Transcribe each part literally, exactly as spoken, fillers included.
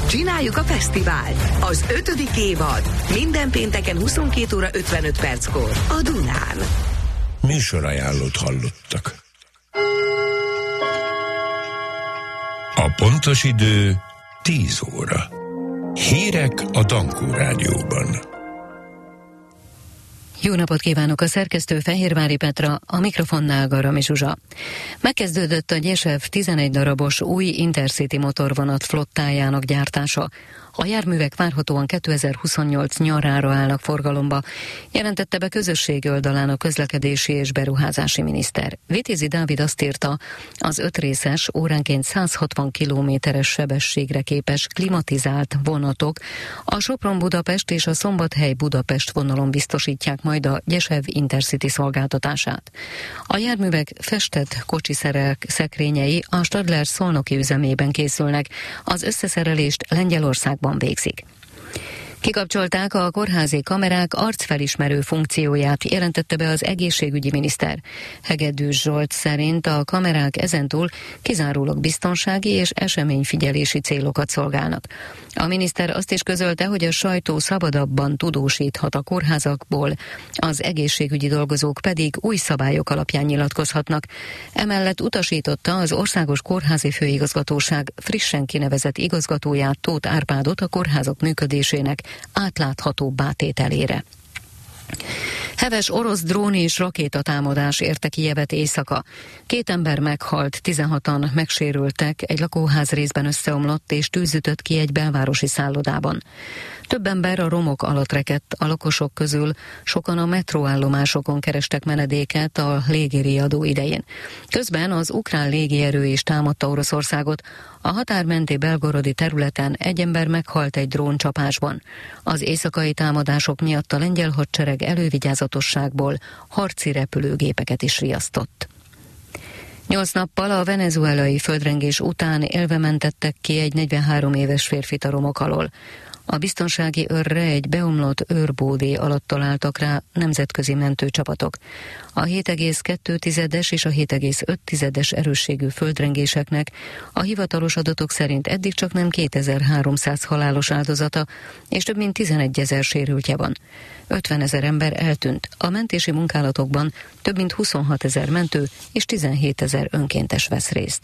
Csináljuk a fesztivált! Az ötödik évad. Minden pénteken huszonkét óra ötvenöt perckor a Dunán. Műsorajánlót hallottak. A pontos idő tíz óra. Hírek a Dankó Rádióban. Jó napot kívánok, a szerkesztő Fehérvári Petra, a mikrofonnál Garami Zsuzsa. Megkezdődött a Gyesev tizenegy darabos új Intercity motorvonat flottájának gyártása. A járművek várhatóan kétezer-huszonnyolc nyarára állnak forgalomba, jelentette be közösségi oldalán a közlekedési és beruházási miniszter. Vitézi Dávid azt írta, az ötrészes, óránként száz hatvan kilométeres sebességre képes klimatizált vonatok a Sopron-Budapest és a Szombathely-Budapest vonalon biztosítják majd a Gyesev Intercity szolgáltatását. A járművek festett kocsiszerek szekrényei a Stadler szolnoki üzemében készülnek, az összeszerelést Lengyelországban végzik. Kikapcsolták a kórházi kamerák arcfelismerő funkcióját, jelentette be az egészségügyi miniszter. Hegedűs Zsolt szerint a kamerák ezentúl kizárólag biztonsági és eseményfigyelési célokat szolgálnak. A miniszter azt is közölte, hogy a sajtó szabadabban tudósíthat a kórházakból, az egészségügyi dolgozók pedig új szabályok alapján nyilatkozhatnak. Emellett utasította az Országos Kórházi Főigazgatóság frissen kinevezett igazgatóját, Tóth Árpádot a kórházak működésének átláthatóbbá tételére. Heves orosz drón és rakétatámadás érte Kijevet éjszaka. Két ember meghalt, tizenhatan megsérültek, egy lakóház részben összeomlott és tűzütött ki egy belvárosi szállodában. Több ember a romok alatt rekedt, a lakosok közül sokan a metróállomásokon kerestek menedéket a légiriadó idején. Közben az ukrán légierő is támadta Oroszországot, a határmenti belgorodi területen egy ember meghalt egy dróncsapásban. Az éjszakai támadások miatt a lengyel hadsereg elővigyázatosságból harci repülőgépeket is riasztott. Nyolc nappal a venezuelai földrengés után élve mentettek ki egy negyvenhárom éves férfit a romok alól. A biztonsági őrre egy beomlott őrbódé alatt találtak rá nemzetközi mentőcsapatok. A hét egész kettő tizedes és a hét egész öt tizedes erősségű földrengéseknek a hivatalos adatok szerint eddig csak nem kétezer-háromszáz halálos áldozata és több mint tizenegyezer sérültje van. ötvenezer ember eltűnt. A mentési munkálatokban több mint huszonhatezer mentő és tizenhétezer önkéntes vesz részt.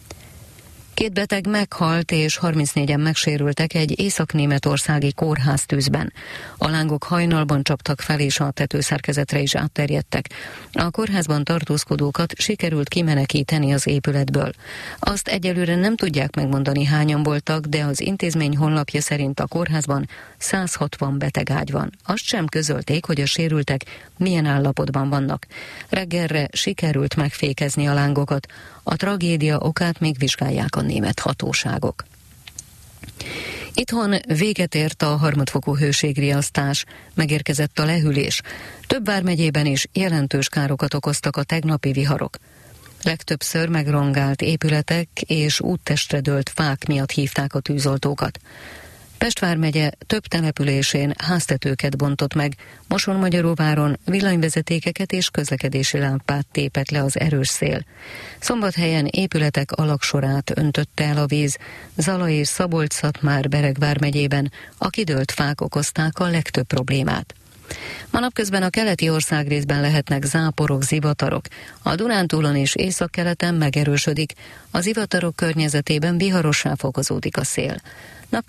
Két beteg meghalt és harmincnégyen megsérültek egy észak-németországi kórháztűzben. A lángok hajnalban csaptak fel és a tetőszerkezetre is átterjedtek. A kórházban tartózkodókat sikerült kimenekíteni az épületből. Azt egyelőre nem tudják megmondani, hányan voltak, de az intézmény honlapja szerint a kórházban száz hatvan betegágy van. Azt sem közölték, hogy a sérültek milyen állapotban vannak. Reggelre sikerült megfékezni a lángokat. A tragédia okát még vizsgálják a német hatóságok. Itthon véget ért a harmadfokú hőségriasztás, megérkezett a lehűlés. Több vármegyében is jelentős károkat okoztak a tegnapi viharok. Legtöbbször megrongált épületek és úttestre dőlt fák miatt hívták a tűzoltókat. Pest vármegye több településén háztetőket bontott meg, Mosonmagyaróváron villanyvezetékeket és közlekedési lámpát tépett le az erős szél. Szombathelyen épületek alagsorát öntötte el a víz, Zala és Szabolcs-Szatmár Bereg vármegyében a kidőlt fák okozták a legtöbb problémát. Ma napközben a keleti országrészben lehetnek záporok, zivatarok. A Dunántúlon és északkeleten megerősödik, a zivatarok környezetében viharossá fokozódik a szél.